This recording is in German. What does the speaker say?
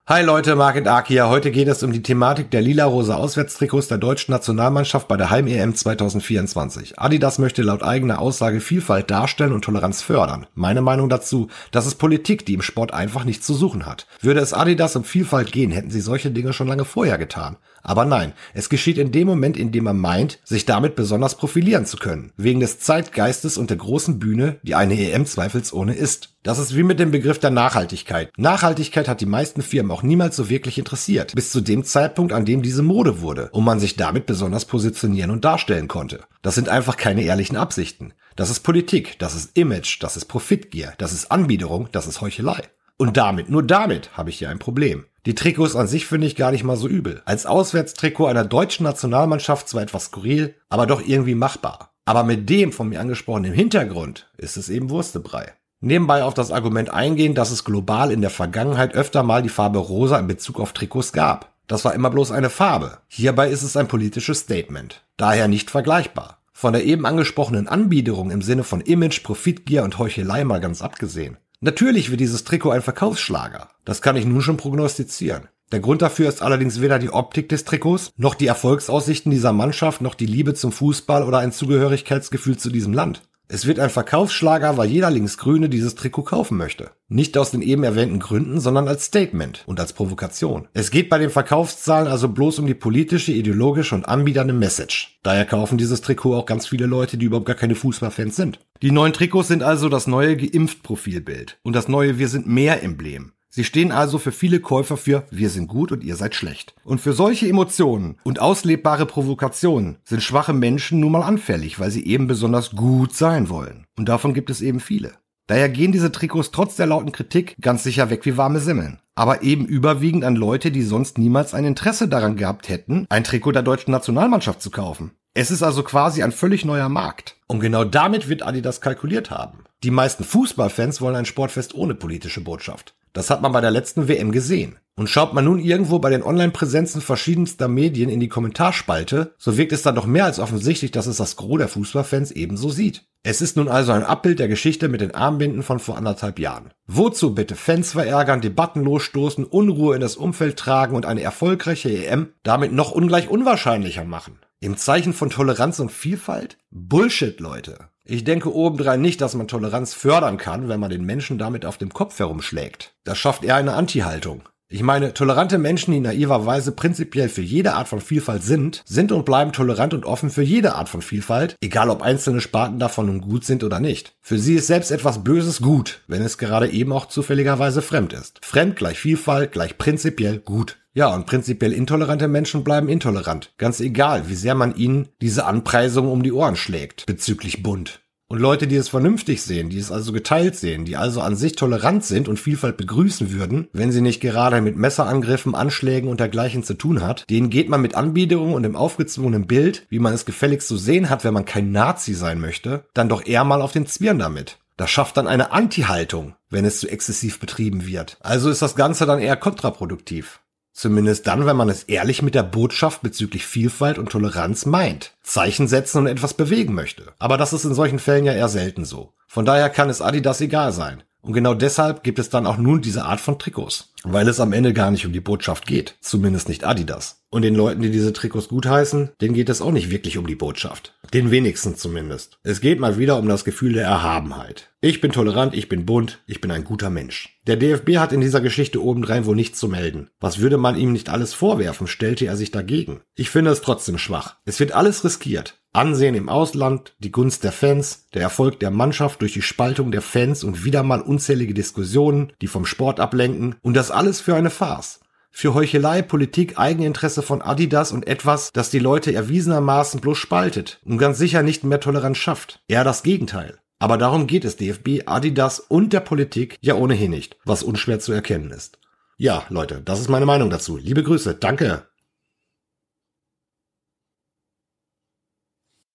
Hi Leute, Market Ark hier. Heute geht es um die Thematik der lila-rosa Auswärtstrikots der deutschen Nationalmannschaft bei der Heim-EM 2024. Adidas möchte laut eigener Aussage Vielfalt darstellen und Toleranz fördern. Meine Meinung dazu, das ist Politik, die im Sport einfach nichts zu suchen hat. Würde es Adidas um Vielfalt gehen, hätten sie solche Dinge schon lange vorher getan. Aber nein, es geschieht in dem Moment, in dem man meint, sich damit besonders profilieren zu können. Wegen des Zeitgeistes und der großen Bühne, die eine EM zweifelsohne ist. Das ist wie mit dem Begriff der Nachhaltigkeit. Nachhaltigkeit hat die meisten Firmen auch niemals so wirklich interessiert, bis zu dem Zeitpunkt, an dem diese Mode wurde und man sich damit besonders positionieren und darstellen konnte. Das sind einfach keine ehrlichen Absichten. Das ist Politik, das ist Image, das ist Profitgier, das ist Anbiederung, das ist Heuchelei. Und damit, nur damit, habe ich hier ein Problem. Die Trikots an sich finde ich gar nicht mal so übel. Als Auswärtstrikot einer deutschen Nationalmannschaft zwar etwas skurril, aber doch irgendwie machbar. Aber mit dem von mir angesprochenen Hintergrund ist es eben Wurstebrei. Nebenbei auf das Argument eingehen, dass es global in der Vergangenheit öfter mal die Farbe rosa in Bezug auf Trikots gab. Das war immer bloß eine Farbe. Hierbei ist es ein politisches Statement. Daher nicht vergleichbar. Von der eben angesprochenen Anbiederung im Sinne von Image, Profitgier und Heuchelei mal ganz abgesehen. Natürlich wird dieses Trikot ein Verkaufsschlager. Das kann ich nun schon prognostizieren. Der Grund dafür ist allerdings weder die Optik des Trikots, noch die Erfolgsaussichten dieser Mannschaft, noch die Liebe zum Fußball oder ein Zugehörigkeitsgefühl zu diesem Land. Es wird ein Verkaufsschlager, weil jeder Linksgrüne dieses Trikot kaufen möchte. Nicht aus den eben erwähnten Gründen, sondern als Statement und als Provokation. Es geht bei den Verkaufszahlen also bloß um die politische, ideologische und anbiedernde Message. Daher kaufen dieses Trikot auch ganz viele Leute, die überhaupt gar keine Fußballfans sind. Die neuen Trikots sind also das neue Geimpft-Profilbild und das neue Wir sind mehr Emblem. Sie stehen also für viele Käufer für wir sind gut und ihr seid schlecht. Und für solche Emotionen und auslebbare Provokationen sind schwache Menschen nun mal anfällig, weil sie eben besonders gut sein wollen. Und davon gibt es eben viele. Daher gehen diese Trikots trotz der lauten Kritik ganz sicher weg wie warme Semmeln. Aber eben überwiegend an Leute, die sonst niemals ein Interesse daran gehabt hätten, ein Trikot der deutschen Nationalmannschaft zu kaufen. Es ist also quasi ein völlig neuer Markt. Und genau damit wird Adidas kalkuliert haben. Die meisten Fußballfans wollen ein Sportfest ohne politische Botschaft. Das hat man bei der letzten WM gesehen. Und schaut man nun irgendwo bei den Online-Präsenzen verschiedenster Medien in die Kommentarspalte, so wirkt es dann doch mehr als offensichtlich, dass es das Gros der Fußballfans ebenso sieht. Es ist nun also ein Abbild der Geschichte mit den Armbinden von vor 1,5 Jahren. Wozu bitte Fans verärgern, Debatten losstoßen, Unruhe in das Umfeld tragen und eine erfolgreiche EM damit noch ungleich unwahrscheinlicher machen? Im Zeichen von Toleranz und Vielfalt? Bullshit, Leute. Ich denke obendrein nicht, dass man Toleranz fördern kann, wenn man den Menschen damit auf dem Kopf herumschlägt. Das schafft eher eine Anti-Haltung. Ich meine, tolerante Menschen, die naiverweise prinzipiell für jede Art von Vielfalt sind und bleiben tolerant und offen für jede Art von Vielfalt, egal ob einzelne Sparten davon nun gut sind oder nicht. Für sie ist selbst etwas Böses gut, wenn es gerade eben auch zufälligerweise fremd ist. Fremd gleich Vielfalt gleich prinzipiell gut. Ja, und prinzipiell intolerante Menschen bleiben intolerant. Ganz egal, wie sehr man ihnen diese Anpreisung um die Ohren schlägt, bezüglich bunt. Und Leute, die es vernünftig sehen, die es also geteilt sehen, die also an sich tolerant sind und Vielfalt begrüßen würden, wenn sie nicht gerade mit Messerangriffen, Anschlägen und dergleichen zu tun hat, denen geht man mit Anbiederung und dem aufgezwungenen Bild, wie man es gefälligst zu sehen hat, wenn man kein Nazi sein möchte, dann doch eher mal auf den Zwirn damit. Das schafft dann eine Anti-Haltung, wenn es zu exzessiv betrieben wird. Also ist das Ganze dann eher kontraproduktiv. Zumindest dann, wenn man es ehrlich mit der Botschaft bezüglich Vielfalt und Toleranz meint. Zeichen setzen und etwas bewegen möchte. Aber das ist in solchen Fällen ja eher selten so. Von daher kann es Adidas egal sein. Und genau deshalb gibt es dann auch nun diese Art von Trikots. Weil es am Ende gar nicht um die Botschaft geht. Zumindest nicht Adidas. Und den Leuten, die diese Trikots gutheißen, denen geht es auch nicht wirklich um die Botschaft. Den wenigsten zumindest. Es geht mal wieder um das Gefühl der Erhabenheit. Ich bin tolerant, ich bin bunt, ich bin ein guter Mensch. Der DFB hat in dieser Geschichte obendrein wohl nichts zu melden. Was würde man ihm nicht alles vorwerfen, stellte er sich dagegen. Ich finde es trotzdem schwach. Es wird alles riskiert. Ansehen im Ausland, die Gunst der Fans, der Erfolg der Mannschaft durch die Spaltung der Fans und wieder mal unzählige Diskussionen, die vom Sport ablenken. Und das alles für eine Farce. Für Heuchelei, Politik, Eigeninteresse von Adidas und etwas, das die Leute erwiesenermaßen bloß spaltet und ganz sicher nicht mehr Toleranz schafft. Eher das Gegenteil. Aber darum geht es DFB, Adidas und der Politik ja ohnehin nicht, was unschwer zu erkennen ist. Ja, Leute, das ist meine Meinung dazu. Liebe Grüße, danke.